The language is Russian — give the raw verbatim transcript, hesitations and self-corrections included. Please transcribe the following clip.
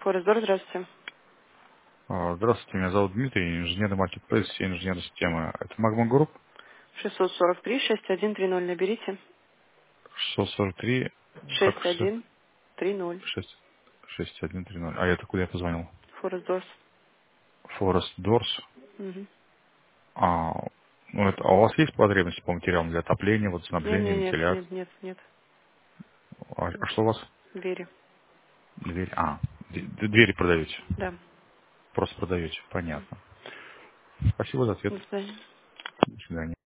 Форестдор, здравствуйте. А, Здравствуйте, меня зовут Дмитрий, инженер маркетплейс и инженер системы. Это Magma Group шестьсот сорок три шестьдесят один тридцать наберите. шестьсот сорок три, как шестьдесят один тридцать. шесть шесть один три ноль. А это куда я позвонил? Форестдорс. Forest Doors. Угу. А, ну это, а у вас есть потребности по материалам для отопления, Нет, водоснабжения, нет, нет, вентиляции? нет, нет, нет. А, а что у вас? Двери. Дверь. А, д- д- двери продаете. Да. Просто продаете. Понятно. Спасибо за ответ. До свидания. До свидания.